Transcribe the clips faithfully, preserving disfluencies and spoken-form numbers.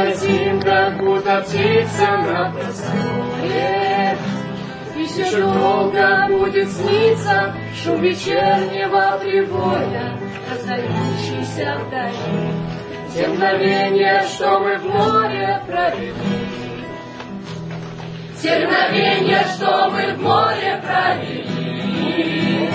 летим, как будто птица на простое. Еще долго будет сниться шум вечернего прибоя, раздающийся вдали. Те мгновения, что мы в море провели, те мгновения, что мы в море провели.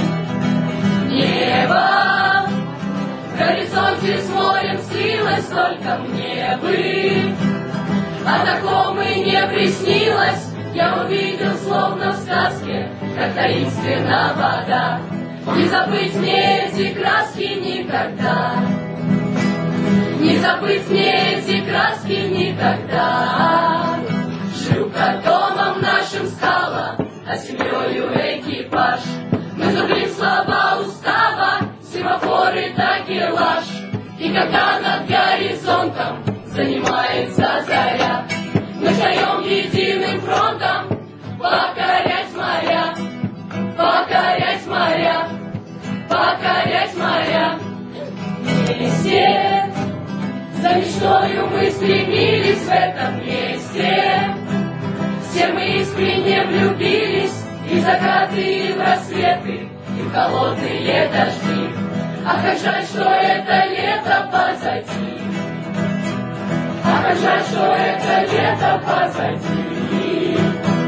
Небо в горизонте с морем слилось, только мне бы о таком и не приснилось. Я увидел, словно в сказке, как таинственна вода. Не забыть мне эти краски никогда, не забыть мне эти краски никогда. Жилка домом нашим стала, а семьёю экипаж. Мы зубрим слова устава, семафоры такелаж. И когда над горизонтом занимается заря, мы встаем единым фронтом покорять моря, покорять моря, покорять моря. Вместе за мечтою мы стремились в этом месте. Все мы искренне влюбились и в закаты, и в рассветы, и в холодные дожди. А как жаль, что это лето позади, а как жаль, что это лето позади.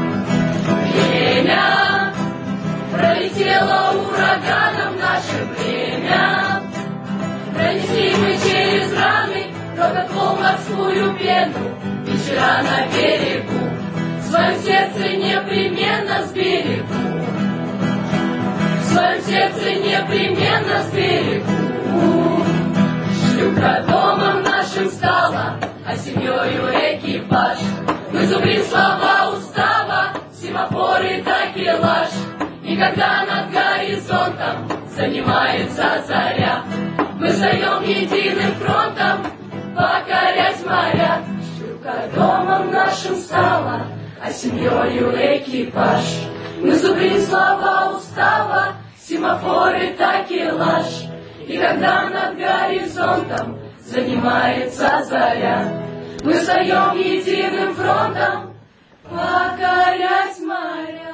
Время пролетело ураганом, наше время. Пронесли мы через раны робот волн морскую пену. Вечера на берегу в своем сердце непременно сберегу, в своем сердце непременно сберегу. Шлюпка домом нашим стала, а семьёю экипаж. Мы зубрим слова устава, семафоры такелаж. И когда над горизонтом занимается заря, мы встаем единым фронтом покорять моря. Шлюпка домом нашим стала, а семьёю экипаж. Мы зубрим слова устава, семафоры такелаж. И когда над горизонтом занимается заря, мы встаем единым фронтом покорять моря.